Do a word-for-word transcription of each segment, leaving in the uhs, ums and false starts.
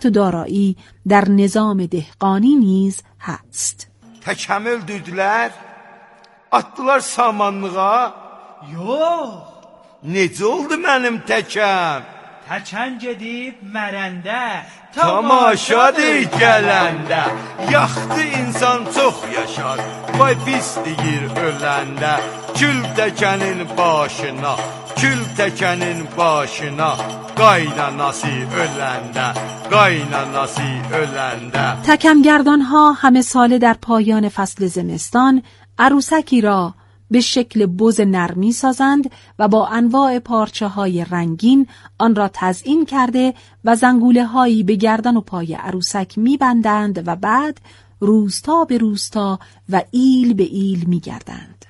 ثروت و دارایی در نظام دهقانی نیز هست. تکم öldürdülər, atdılar samanlığa. Yox. Necə oldu mənim təkəm? Təkən gedib mərəndə, tamaşadır gələndə. Yaxdı insan çox yaşar, vay pis deyir öləndə. Kül təkənin başına, kül təkənin başına, qaynanası öləndə, qaynanası öləndə. تکمگردان ها همه ساله در پایان فصل زمستان عروسکی را به شکل بز نرمی سازند و با انواع پارچه های رنگین آن را تزیین کرده و زنگوله هایی به گردن و پای عروسک می بندند و بعد روستا به روستا و ایل به ایل می گردند.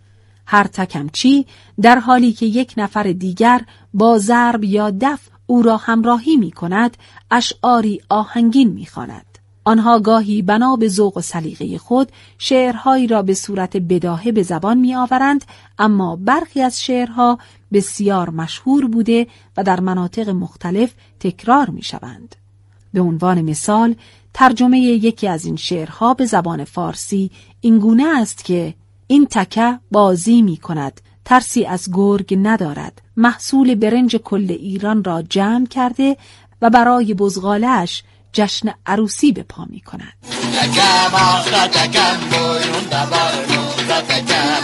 هر تکمچی در حالی که یک نفر دیگر با ضرب یا دف او را همراهی می کند اشعاری آهنگین می خواند. آنها گاهی بنا به ذوق و سلیقه خود شعرهایی را به صورت بداهه به زبان می آورند، اما برخی از شعرها بسیار مشهور بوده و در مناطق مختلف تکرار می شوند. به عنوان مثال ترجمه یکی از این شعرها به زبان فارسی اینگونه است که این تکه بازی می کند، ترسی از گرگ ندارد، محصول برنج کل ایران را جمع کرده و برای بزغاله‌اش جشن عروسی به پا می کند. تکم آخرا تکم بویون دبارنو تکم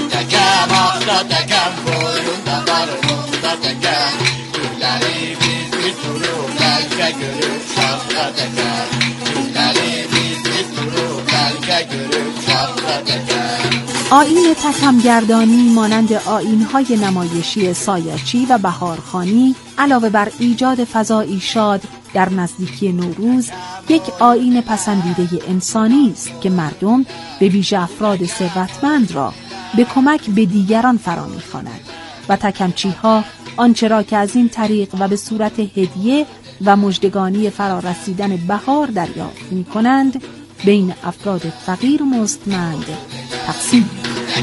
تکم آخرا تکم بویون دبارنو تکم گلری بیز بیز برو بلکه گروه شاخرا تکم گلری بیز بیز برو بلکه گروه شاخرا تکم. آیین تکمگردانی مانند آیین‌های نمایشی سایاچی و بهارخوانی علاوه بر ایجاد فضایی شاد در نزدیکی نوروز یک آیین پسندیده انسانی است که مردم به ویژه افراد ثروتمند را به کمک به دیگران فرا می‌خواند و تکمچی‌ها آنچه را که از این طریق و به صورت هدیه و مژدگانی فرارسیدن بهار دریافت می‌کنند بین افراد فقیر و مستمند تقسیم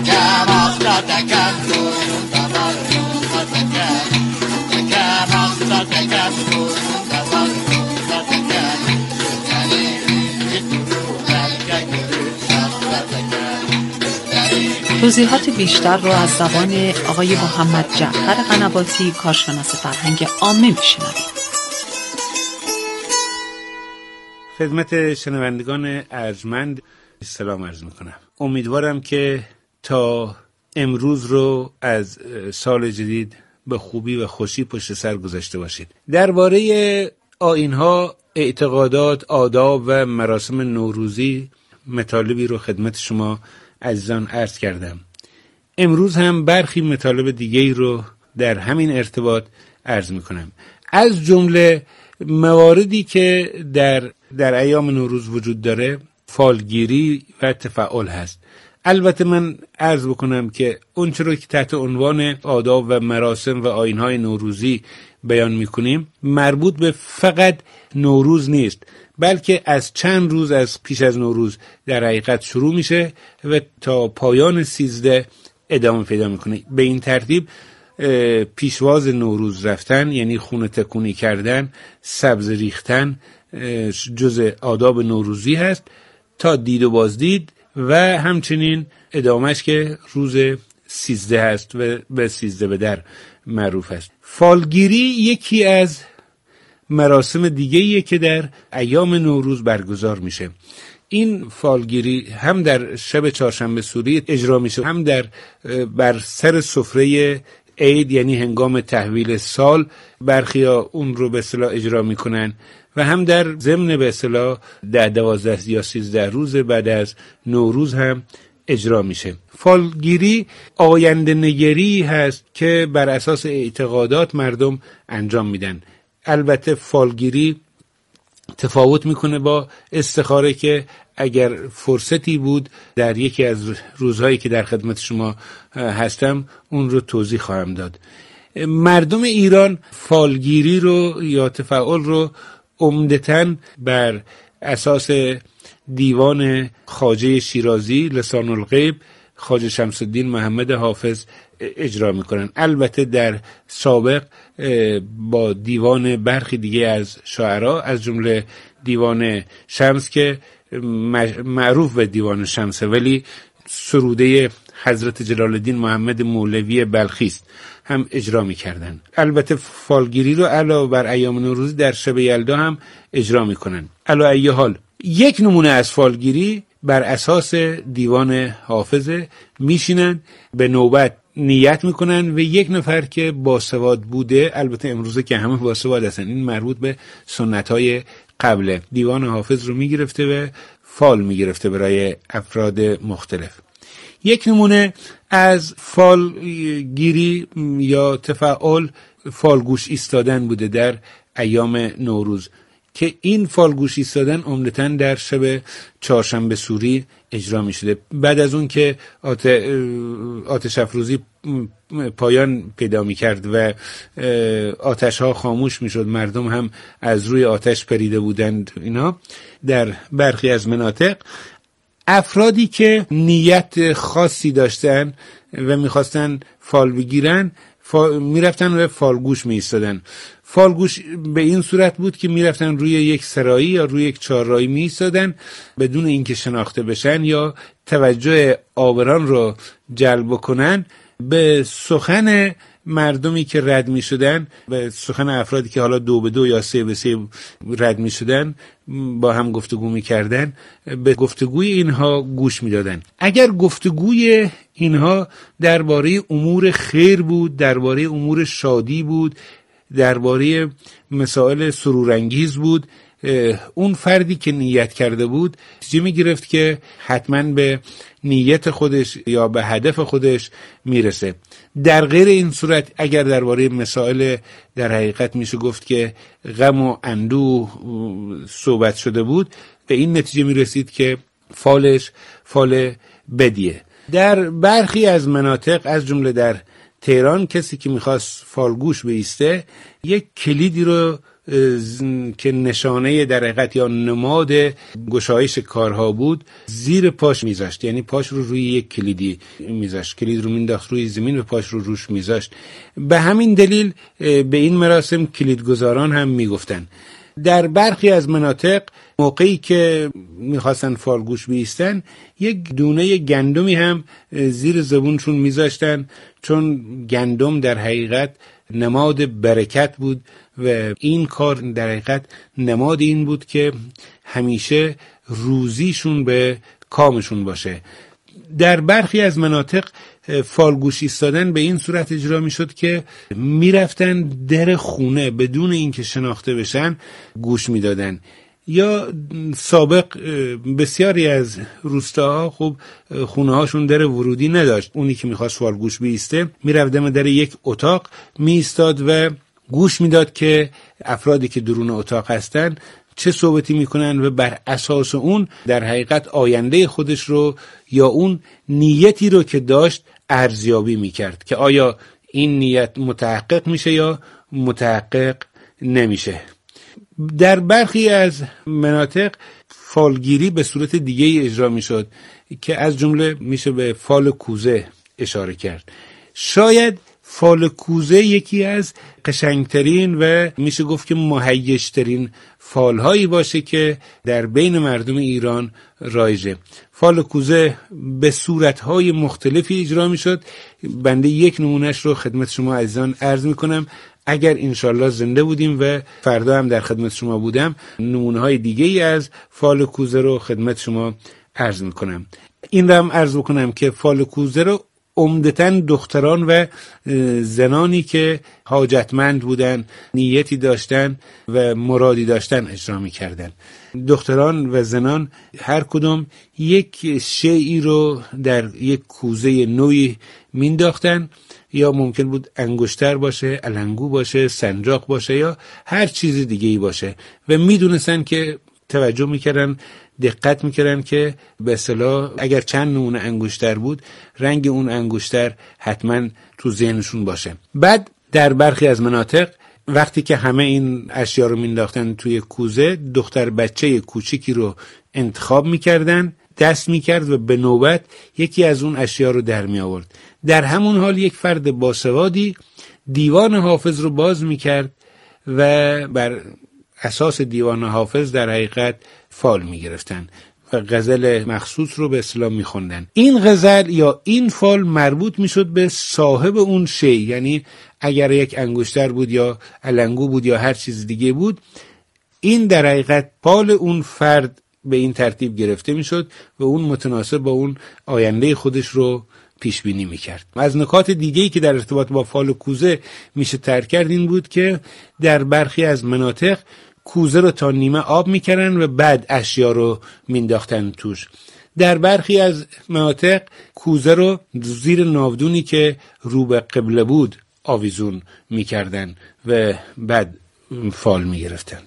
توضیحات بیشتر رو از زبان آقای محمد جعفر قنواتی کارشناس فرهنگ عامه میشنوید. خدمت شنوندگان ارجمند سلام عرض میکنم. امیدوارم که تا امروز رو از سال جدید به خوبی و خوشی پشت سر گذاشته باشید. درباره آیین‌ها، اعتقادات، آداب و مراسم نوروزی مطالبی رو خدمت شما عزیزان عرض کردم. امروز هم برخی مطالب دیگه‌ای رو در همین ارتباط عرض میکنم. از جمله مواردی که در در ایام نوروز وجود داره فالگیری و تفاعل هست. البته من عرض بکنم که اون چرا که تحت عنوان آداب و مراسم و آیین‌های نوروزی بیان میکنیم مربوط به فقط نوروز نیست، بلکه از چند روز از پیش از نوروز در حقیقت شروع میشه و تا پایان سیزده ادامه پیدا میکنه. به این ترتیب پیشواز نوروز رفتن یعنی خونه تکونی کردن، سبز ریختن جزء آداب نوروزی هست تا دید و بازدید و همچنین ادامهش که روز سیزده هست و به سیزده به در معروف است. فالگیری یکی از مراسم دیگه‌ایه که در ایام نوروز برگزار میشه. این فالگیری هم در شب چهارشنبه سوری اجرا میشه، هم در بر سر سفره عید یعنی هنگام تحویل سال برخیا اون رو به اصطلاح اجرا میکنن و هم در ضمن به اصطلاح ده دوازده یا سیزده روز بعد از نوروز هم اجرا میشه. فالگیری آینده نگری هست که بر اساس اعتقادات مردم انجام میدن. البته فالگیری تفاوت میکنه با استخاره که اگر فرصتی بود در یکی از روزهایی که در خدمت شما هستم اون رو توضیح خواهم داد. مردم ایران فالگیری رو یا تفاعل رو عمدتاً بر اساس دیوان خواجه شیرازی لسان الغیب خواجه شمس الدین محمد حافظ اجرا میکنن. البته در سابق با دیوان برخی دیگه از شاعرها از جمله دیوان شمس که معروف به دیوان شمس، ولی سروده حضرت جلال الدین محمد مولوی بلخی است، هم اجرا میکردن. البته فالگیری رو علاوه بر ایام نوروزی در شب یلدا هم اجرا میکنن. علا ای حال یک نمونه از فالگیری بر اساس دیوان حافظه، میشینن به نوبت نیت میکنن و یک نفر که باسواد بوده، البته امروزه که همه باسواد هستن، این مربوط به سنت‌های قبله، دیوان حافظ رو میگرفته و فال میگرفته برای افراد مختلف. یک نمونه از فال گیری یا تفاعل فالگوش ایستادن بوده در ایام نوروز که این فالگوش ایستادن عمدتاً در شب چهارشنبه سوری اجرا می شده. بعد از اون که آتش افروزی پایان پیدا می کرد و آتش ها خاموش می شد، مردم هم از روی آتش پریده بودند، اینا در برخی از مناطق افرادی که نیت خاصی داشتن و میخواستن فال بگیرن فال میرفتن و فالگوش میایستادن. فالگوش به این صورت بود که میرفتن روی یک سرایی یا روی یک چهارراهی میایستادن بدون اینکه شناخته بشن یا توجه آوران رو جلب کنن به سخن مردمی که رد می شدن، به سخن افرادی که حالا دو به دو یا سه به سه رد می شدن با هم گفتگو می کردن، به گفتگوی اینها گوش می دادن. اگر گفتگوی اینها درباره امور خیر بود، درباره امور شادی بود، درباره مسائل سرورانگیز بود، اون فردی که نیت کرده بود چیزی می گرفت که حتما به نیت خودش یا به هدف خودش میرسه. در غیر این صورت اگر درباره مسائل در حقیقت میشه گفت که غم و اندوه صحبت شده بود، به این نتیجه میرسید که فالش فال بدیه. در برخی از مناطق از جمله در تهران کسی که میخواست فالگوش بایسته یک کلیدی رو که نشانه در حقیقت یا نماد گشایش کارها بود زیر پاش میذاشت، یعنی پاش رو روی یک کلیدی میذاشت، کلید رو مینداخت روی زمین و پاش رو روش میذاشت. به همین دلیل به این مراسم کلیدگزاران هم میگفتن. در برخی از مناطق موقعی که میخواستن فالگوش بیستن یک دونه گندمی هم زیر زبونشون میذاشتن، چون گندم در حقیقت نماد برکت بود و این کار در حقیقت نماد این بود که همیشه روزیشون به کامشون باشه. در برخی از مناطق فالگوش ایستادن به این صورت اجرا می شد که می رفتن در خونه بدون اینکه شناخته بشن گوش می دادن. یا سابق بسیاری از روستاها خب خونه هاشون در ورودی نداشت، اونی که میخواست فالگوش بیسته میرفت دم در یک اتاق میایستاد و گوش میداد که افرادی که درون اتاق هستن چه صحبتی میکنن و بر اساس اون در حقیقت آینده خودش رو یا اون نیتی رو که داشت ارزیابی میکرد که آیا این نیت متحقق میشه یا متحقق نمیشه. در برخی از مناطق فالگیری به صورت دیگه ای اجرا می شد که از جمله میشه به فال کوزه اشاره کرد. شاید فال کوزه یکی از قشنگترین و میشه گفت که مهیجترین فالهایی باشه که در بین مردم ایران رایجه. فال کوزه به صورتهای مختلفی اجرا می شد. بنده یک نمونهش رو خدمت شما عزیزان عرض می کنم. اگر انشالله زنده بودیم و فردا هم در خدمت شما بودم نمونه های دیگه ای از فال کوزه رو خدمت شما عرض میکنم. این رو هم عرض بکنم که فال کوزه رو عمدتاً دختران و زنانی که حاجتمند بودن، نیتی داشتن و مرادی داشتن اجرا میکردن. دختران و زنان هر کدوم یک شیئی رو در یک کوزه نوعی مینداختن، یا ممکن بود انگشتر باشه، علنگو باشه، سنجاق باشه یا هر چیز دیگه ای باشه و میدونستن که توجه میکردن، دقت میکردن که به اصطلاح اگر چند نمونه انگشتر بود رنگ اون انگشتر حتما تو ذهنشون باشه. بعد در برخی از مناطق وقتی که همه این اشیا رو مینداختن توی کوزه، دختر بچه کوچیکی رو انتخاب میکردن دست میکرد و به نوبت یکی از اون اشیا رو در می آورد. در همون حال یک فرد باسوادی دیوان حافظ رو باز میکرد و بر اساس دیوان حافظ در حقیقت فال میگرفتن و غزل مخصوص رو به اصطلاح میخوندن. این غزل یا این فال مربوط میشد به صاحب اون شی، یعنی اگر یک انگشتر بود یا علنگو بود یا هر چیز دیگه بود، این در حقیقت فال اون فرد به این ترتیب گرفته میشد و اون متناسب با اون آینده خودش رو پیش بینی میکرد. از نکات دیگه‌ای که در ارتباط با فال و کوزه میشه ترک کرد این بود که در برخی از مناطق کوزه رو تا نیمه آب میکردن و بعد اشیا رو مینداختن توش. در برخی از مناطق کوزه رو زیر ناودونی که رو به قبله بود آویزون میکردن و بعد فال میگرفتن.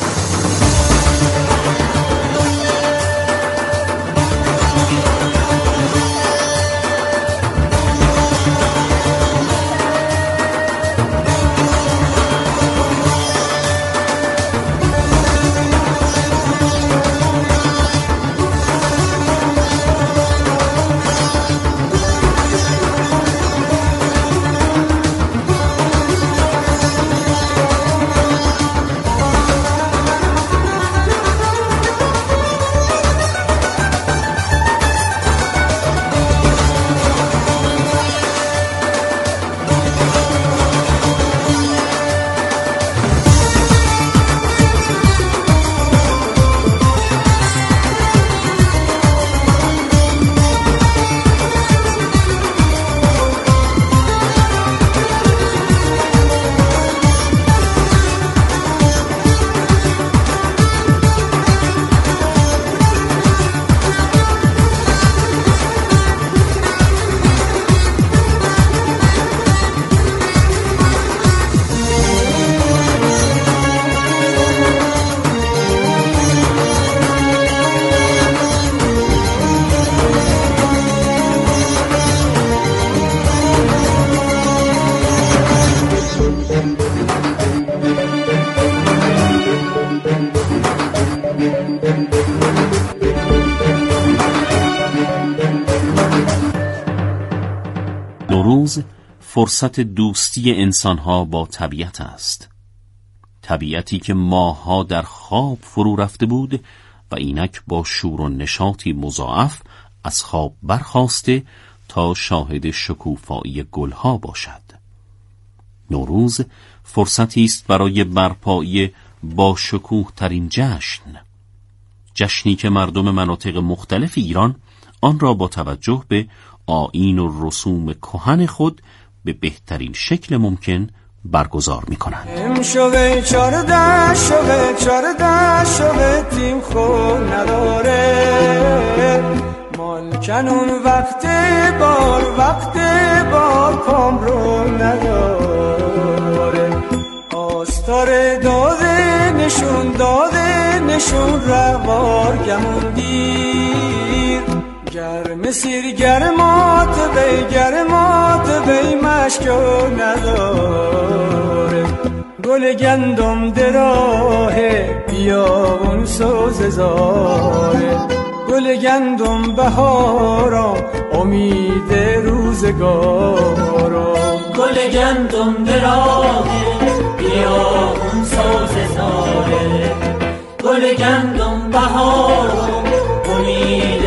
نوروز فرصت دوستی انسانها با طبیعت است. طبیعتی که ماهها در خواب فرو رفته بود و اینک با شور و نشاطی مضاعف از خواب برخاسته تا شاهد شکوفایی گلها باشد. نوروز فرصتی است برای برپایی با شکوه ترین جشن، جشنی که مردم مناطق مختلف ایران آن را با توجه به آیین و رسوم کهن خود به بهترین شکل ممکن برگزار می کنند. امشب چارده شب چارده شب تیم خود نداره، مال کنون وقت بار وقت بار پام رو نداره، آستار داده نشون داده نشون روار گمون دیر، گرم سیر گرمات بی گرمات بی مشکو نداره، گل گندم دراهه بیابون سوز زاره، گل گندم بهارا امید روزگارا، گل گندم دراهه بیابون سوز زاره، گل گندم بهارا امید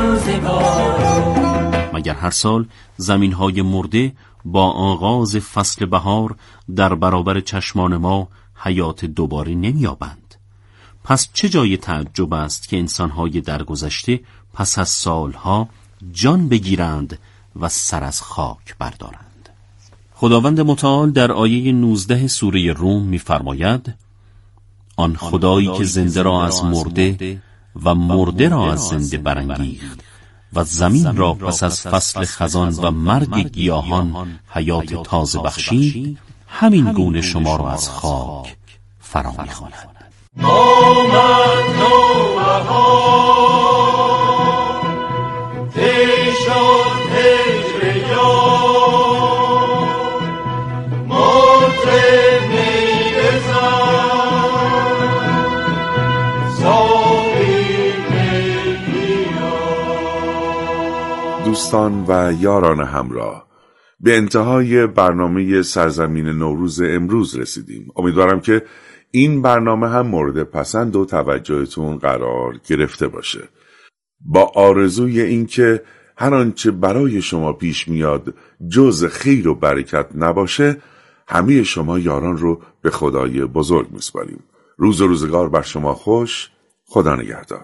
مگر هر سال زمین‌های مرده با آغاز فصل بهار در برابر چشمان ما حیات دوباره نمی‌یابند؟ پس چه جای تعجب است که انسان‌های درگذشته پس از سالها جان بگیرند و سر از خاک بردارند. خداوند متعال در آیه نوزده سوره روم می‌فرماید: آن خدایی که زنده را از مرده و مرده را از زنده برانگیخت و زمین را پس از فصل خزان و مرگ گیاهان حیات تازه بخشید، همین گونه شما را از خاک فرا می‌خواند. آمد نوبهار، طی شد هجر یار، مطرب می بزن، ساقی می بیار. دوستان و یاران همراه، به انتهای برنامه سرزمین نوروز امروز رسیدیم. امیدوارم که این برنامه هم مورد پسند و توجهتون قرار گرفته باشه. با آرزوی اینکه هر آنچه برای شما پیش میاد جز خیر و برکت نباشه، همه شما یاران رو به خدای بزرگ میسپاریم. روز و روزگار بر شما خوش. خدا نگهدار.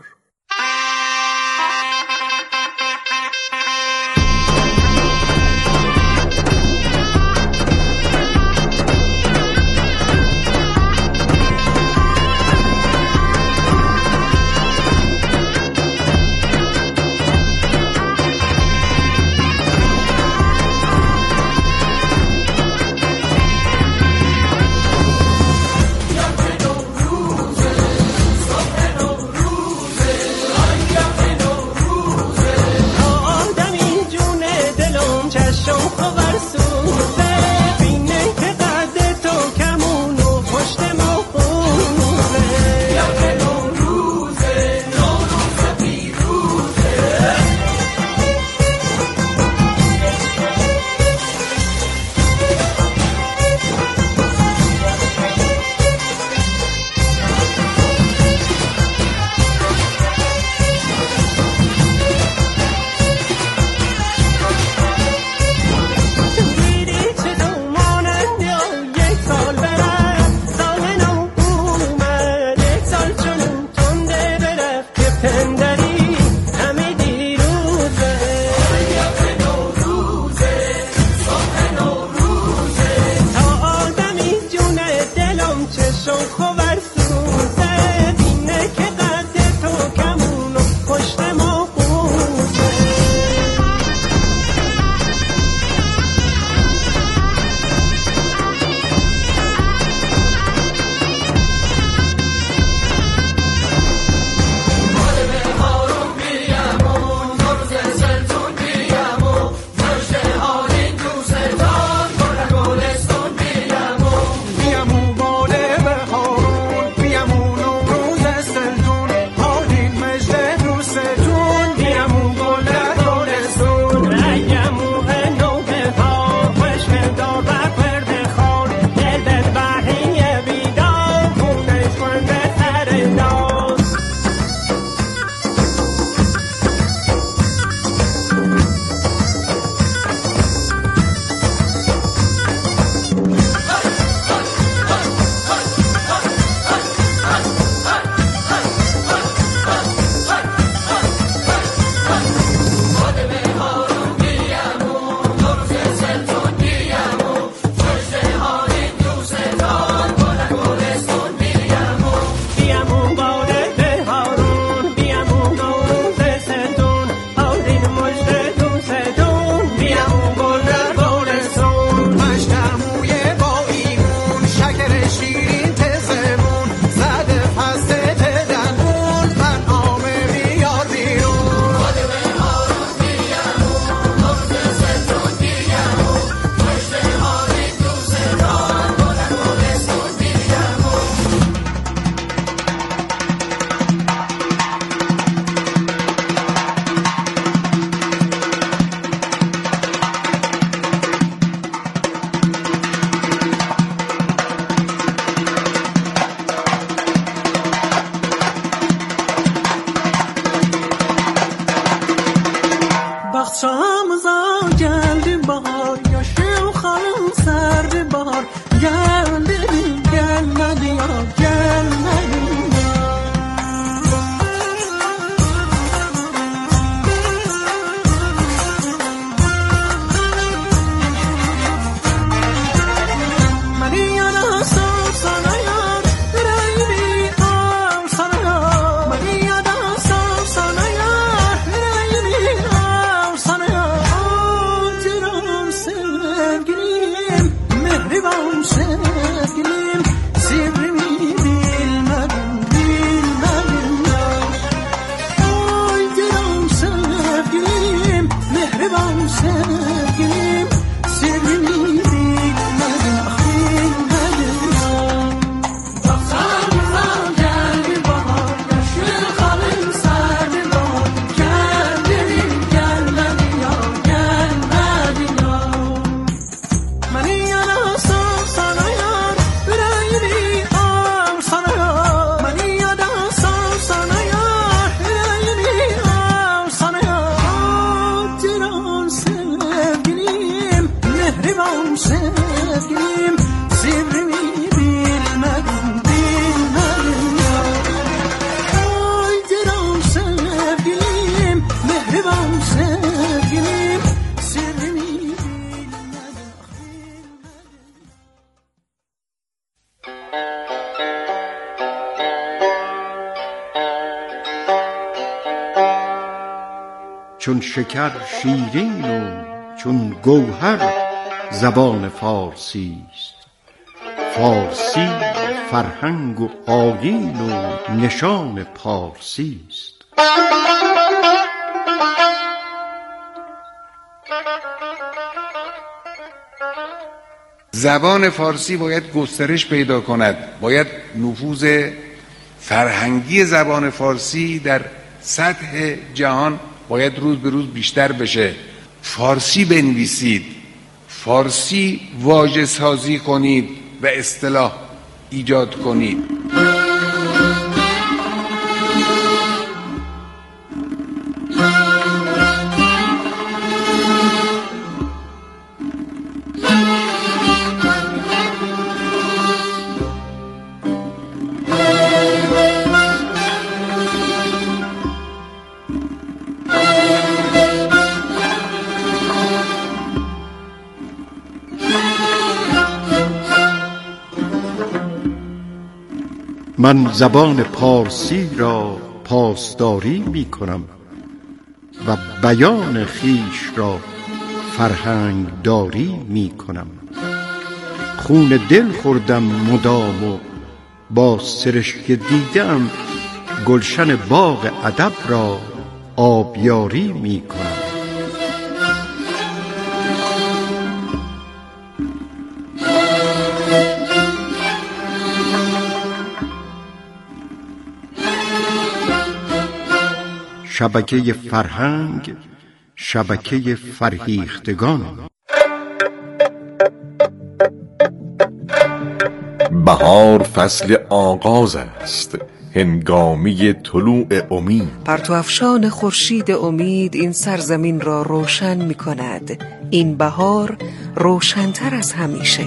چون شکر شیرین و چون گوهر زبان فارسی است. فارسی فرهنگ و آیین و نشان پارسی است. زبان فارسی باید گسترش پیدا کند، باید نفوذ فرهنگی زبان فارسی در سطح جهان باید روز به روز بیشتر بشه. فارسی بنویسید، فارسی واژه سازی کنید و اصطلاح ایجاد کنید. من زبان پارسی را پاسداری می کنم و بیان خیش را فرهنگ داری می کنم. خون دل خوردم مدام و با سرشک دیدم گلشن باغ ادب را آبیاری می کنم. شبکه فرهنگ، شبکه فرهیختگان. بهار فصل آغاز است، هنگامی طلوع امید. پرتو افشان خورشید امید این سرزمین را روشن می کند. این بهار روشن‌تر از همیشه.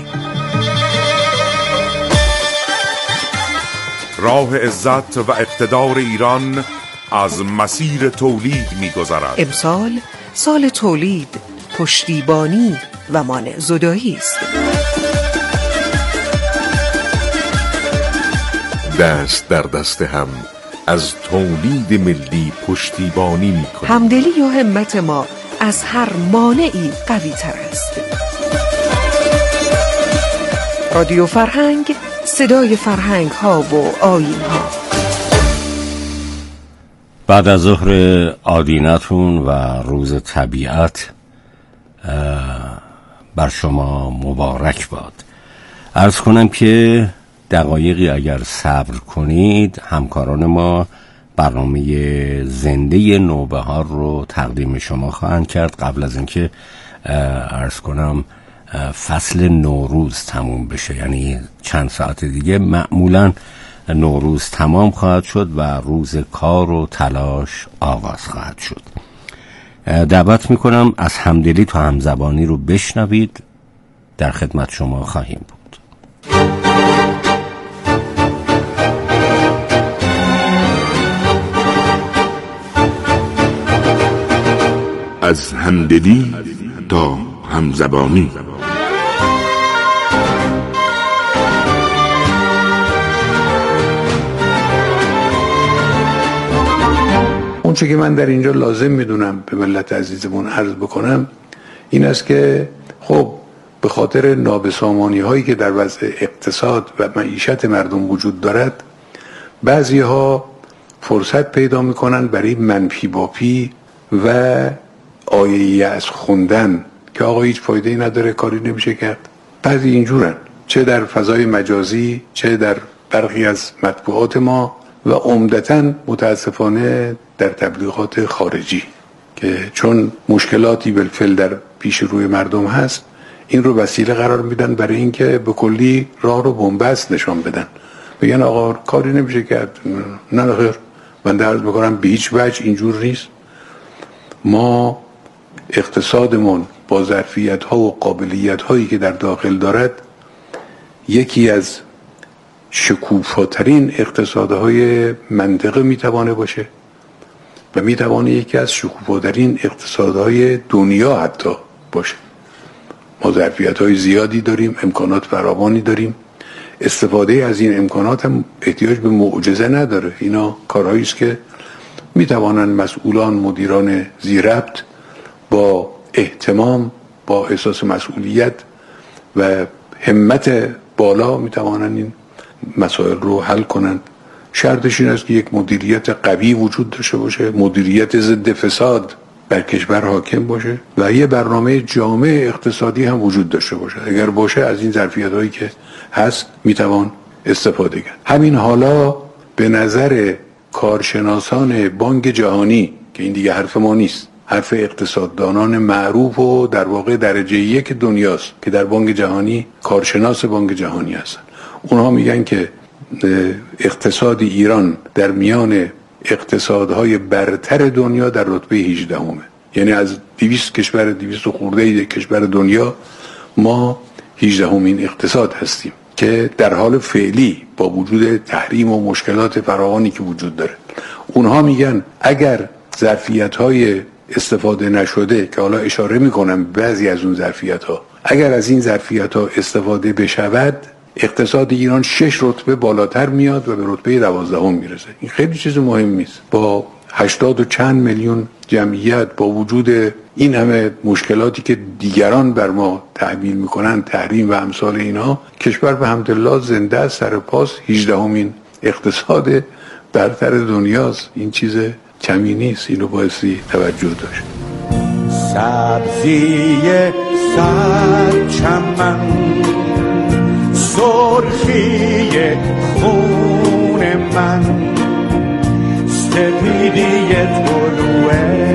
راه عزت و اقتدار ایران از مسیر تولید می‌گذرد. امسال سال تولید، پشتیبانی و مانع زدایی است. دست در دست هم از تولید ملی پشتیبانی می‌کنیم. همدلی و همت ما از هر مانعی قوی تر است. رادیو فرهنگ، صدای فرهنگ ها و آیین ها. بعد از ظهر آدینتون و روز طبیعت بر شما مبارک باد. عرض کنم که دقایقی اگر صبر کنید همکاران ما برنامه زنده نوبهار رو تقدیم شما خواهند کرد. قبل از اینکه عرض کنم فصل نوروز تموم بشه، یعنی چند ساعت دیگه معمولاً نوروز تمام خواهد شد و روز کار و تلاش آغاز خواهد شد. دعوت میکنم از همدلی تا همزبانی رو بشنوید. در خدمت شما خواهیم بود. از همدلی تا همزبانی. اون چه که من در اینجا لازم میدونم به ملت عزیزمون عرض بکنم این است که خب به خاطر نابسامانی هایی که در وضع اقتصاد و معیشت مردم وجود دارد، بعضی ها فرصت پیدا میکنن برای منفی باپی و آیه از خوندن که آقا هیچ فایده ای نداره، کاری نمیشه کرد. بعضی اینجورن، چه در فضای مجازی چه در برخی از مطبوعات ما و عمدتاً متاسفانه در تبلیغات خارجی که چون مشکلاتی بالفعل در پیش روی مردم هست این رو وسیله قرار میدن برای اینکه به کلی راه رو بنبست نشان بدن، بگن آقا کاری نمیشه کرد. نه خیر، من عرض بکنم به هیچ وجه اینجور نیست. ما اقتصادمون با ظرفیت ها و قابلیت هایی که در داخل دارد یکی از شکوفاترین اقتصادهای منطقه میتوانه باشه و میتوانه یکی از شکوفاترین اقتصادهای دنیا حتی باشه. ما ظرفیت‌های زیادی داریم، امکانات فراوانی داریم. استفاده از این امکانات هم احتیاج به معجزه نداره. اینا کارهایی است که می توانند مسئولان، مدیران ذی‌ربط با اهتمام، با احساس مسئولیت و همت بالا می توانند این مسائل رو حل کنند. شرطش این است که یک مدیریت قوی وجود داشته باشه، مدیریت ضد فساد بر کشور حاکم باشه و یه برنامه جامع اقتصادی هم وجود داشته باشه. اگر باشه از این ظرفیت‌هایی که هست میتوان استفاده کرد. همین حالا به نظر کارشناسان بانک جهانی، که این دیگه حرف ما نیست، حرف اقتصاددانان معروف و در واقع درجه یک دنیاست که در بانک جهانی کارشناس بانک جهانی هستن، اونها میگن که اقتصاد ایران در میان اقتصادهای برتر دنیا در رتبه هجدهمه. یعنی از دویست کشور، دویست خورده کشور دنیا ما هجدهمین اقتصاد هستیم که در حال فعلی با وجود تحریم و مشکلات فراوانی که وجود داره، اونها میگن اگر ظرفیت‌های استفاده نشده که حالا اشاره میکنم بعضی از اون ظرفیت‌ها، اگر از این ظرفیت‌ها استفاده بشود اقتصاد ایران شش رتبه بالاتر میاد و به رتبه دوازدهم میرسه. این خیلی چیز مهمی است. با هشتاد و چند میلیون جمعیت، با وجود این همه مشکلاتی که دیگران بر ما تحمیل میکنن، تحریم و امثال اینها، کشور به حمدالله زنده است، سر پاس، هجدهمین اقتصاد برتر دنیاست. این چیز کمی نیست، اینو بایستی توجه داشت. سبزی سر چمن، سرخی خون من، سپیدی طلوع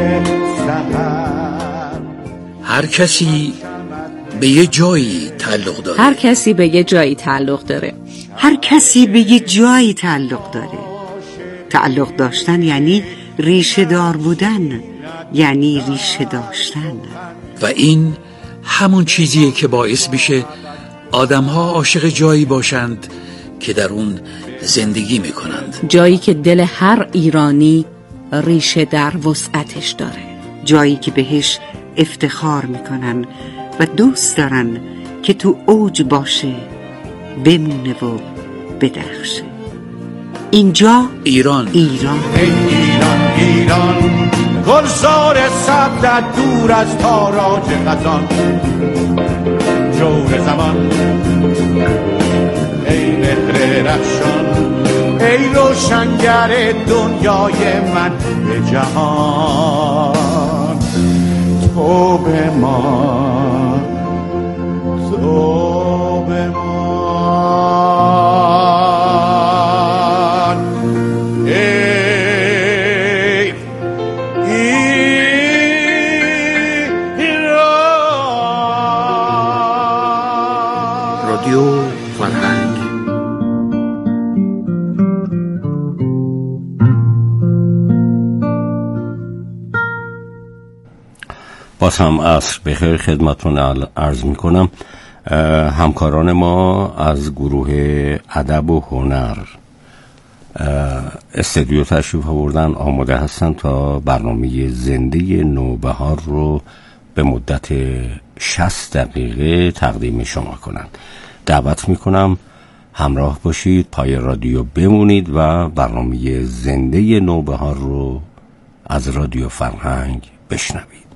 سحر. هر کسی به یه جایی تعلق داره. هر کسی به یه جایی تعلق داره. هر کسی به یه جایی تعلق داره. تعلق داشتن یعنی ریشه دار بودن، یعنی ریشه داشتن. و این همون چیزیه که باعث میشه آدم‌ها عاشق جایی باشند که در اون زندگی میکنند. جایی که دل هر ایرانی ریشه در وسعتش داره. جایی که بهش افتخار میکنن و دوست دارن که تو اوج باشه، بمونه و بدرخشه. اینجا ایران. ایران ای ایران ایران، گلزار سبزت دور از تاراج خزان، جور زمان ای مهر رخشان، ای روشنگر دنیای من به جهان. تو به ما، تو به ما باز هم عصر بخیر خدمتون عرض می کنم. همکاران ما از گروه ادب و هنر استودیو تشریف آوردن، آماده هستن تا برنامه زنده نوبهار رو به مدت شصت دقیقه تقدیم شما کنن. دعوت می کنم همراه باشید، پای رادیو بمونید و برنامه زنده نوبهار رو از رادیو فرهنگ بشنوید.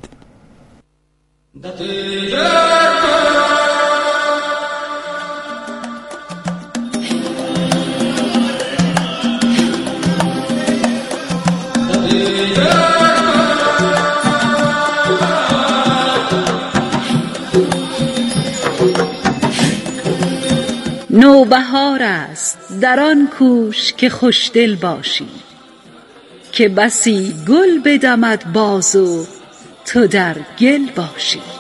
نوبهار است در آن کوش که خوشدل باشی، که بسی گل بدمد باز و تو در گل باشی.